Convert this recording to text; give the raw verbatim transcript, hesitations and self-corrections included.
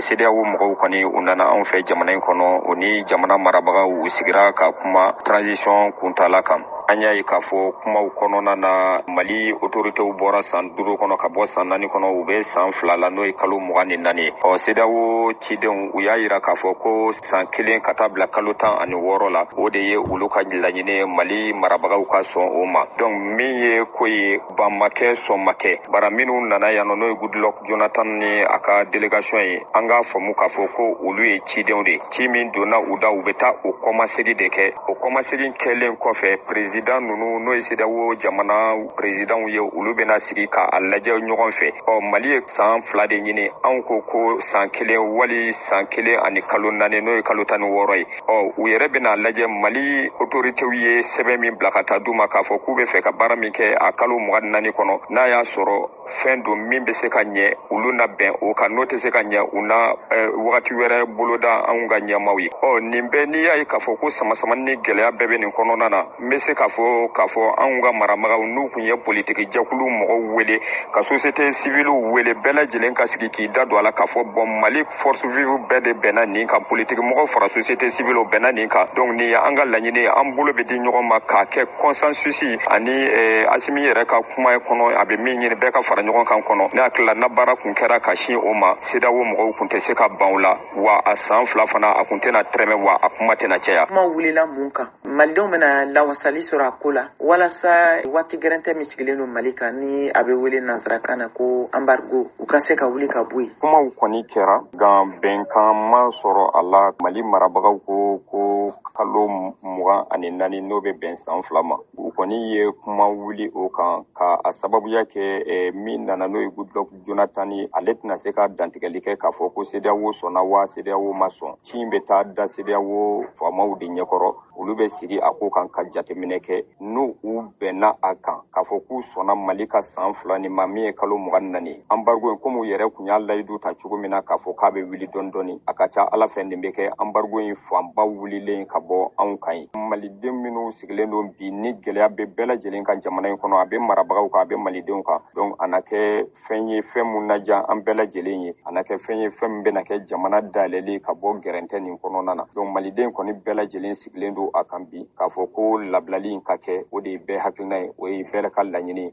C D A O mɔgɔw kɔni u nana anw fɛ jamana in kɔnɔ o ni jamana marabagaw u sigira ka kuma transition kuntala kan. An y'a ye k'a fɔ kumaw kɔnɔna na Mali autoritéw bɔra san duuru kɔnɔ ka bɔ san naani kɔnɔ u bɛ san fila la n'o ye kalo mugan ni naani. Ɔ C D A O cidenw u y'a yira k'a fɔ ko san kelen ka taa bila kalo tan ani wɔɔrɔ la o de ye olu ka laɲini Mali marabagaw ka sɔn o ma. Donc min ye ko ye ban ma kɛ sɔn ma kɛ. Bara minnu nana yan n'o ye Goodluck Jonathan ni a ka délégation ye an k'a faamu k'a fɔ ko olu ye cidenw de. Ci min donna u da u bɛ taa o kɔmasegin de kɛ. O kɔmasegin kɛlen kɔfɛ président ninnu n'o ye C D A O jamana présidentw ye olu bɛna sigi k'a lajɛ ɲɔgɔn fɛ. Ɔ Mali ye san fila de ɲini anw ko ko san kelen wali san kelen ani kalo naani n'o ye kalo tan ni wɔɔrɔ ye. Ɔ u yɛrɛ bɛna lajɛ Mali autoritéw ye sɛbɛn min bila ka taa d'u ma k'a fɔ k'u bɛ fɛ ka baara min kɛ a kalo mugan ni naani kɔnɔ n'a y'a sɔrɔ fɛn don min bɛ se ka ɲɛ olu na bɛn o kan n'o tɛ se ka ɲɛ u na wagati wɛrɛ boloda anw ka ɲɛmaaw ye. Ɔ nin bɛɛ n'i y'a ye k'a fɔ ko sama-samani ni gɛlɛya bɛɛ bɛ nin kɔnɔna na n bɛ se k'a fɔ k'a fɔ anw ka marabagaw n'u tun ye politiki jɛkulu mɔgɔw wele ka société civile wele bɛɛ lajɛlen ka sigi k'i da don a la k'a fɔ bɔn Mali force vive bɛɛ de bɛnna nin kan politiki mɔgɔw fara société civile bɛnna nin kan. Donc nin ye an ka laɲini an bolo bɛ di ɲɔgɔn ma k'a kɛ consensus ani Asimi yɛrɛ ka kuma kɔnɔ a bɛ min ɲini bɛɛ ka fara ɲɔgɔn kan kɔnɔ. Ne hakili la na baara kun kɛra ka sin o ma C D A O mɔgɔw kun tɛ se ka ban o la wa a san fila fana a kun tɛna tɛrɛmɛ wa a kuma tɛna caya. Kuma wulila mun kan malidenw bɛna lawasali sɔrɔ a ko la walasa waati gɛrɛntɛ min sigilen don Mali kan ni a bɛ wele nansarakan na ko embargo u ka se ka wuli ka bɔ yen. Kumaw kɔni kɛra nka bɛnkan ma sɔrɔ a la. Mali marabagaw ko ko kalo mugan ani naani n'o bɛ bɛn san fila ma. U kɔni ye kuma wuli o kan ka a sababuya kɛ min nana n'o ye Goodluck Jonathan ye ale tɛna se ka dantigɛli kɛ k'a fɔ ko C D A O sɔnna wa C D A O ma sɔn. Ci bɛ taa da C D A O faamaw de ɲɛkɔrɔ olu bɛ sigi a ko kan ka jateminɛ kɛ n'u u bɛnna a kan k'a fɔ k'u sɔnna Mali ka san fila ni ma min ye kalo mugan ni naani. Embargo in komi u yɛrɛ kun y'a layidu ta cogo min na k'a fɔ k'a bɛ wuli dɔɔni dɔɔni a ka ca Ala fɛ nin bɛ kɛ embargo in fanba wulilen ka bɔ anw kan ye. Maliden minnu sigilen don bi ni gɛlɛya bɛ bɛɛ lajɛlen kan jamana in kɔnɔ a bɛ marabagaw kan a bɛ malidenw kan. Donc a na kɛ fɛn ye fɛn mun ladiya an bɛɛ lajɛlen ye a na kɛ fɛn ye fɛn min bɛna kɛ jamana dayɛlɛlen ka bɔ gɛrɛntɛ nin kɔnɔna na. Donc maliden kɔni bɛɛ lajɛlen sigilen don a kan bi k'a fɔ ko labilali in ka kɛ o de ye bɛɛ hakilina ye o ye bɛɛ ka laɲini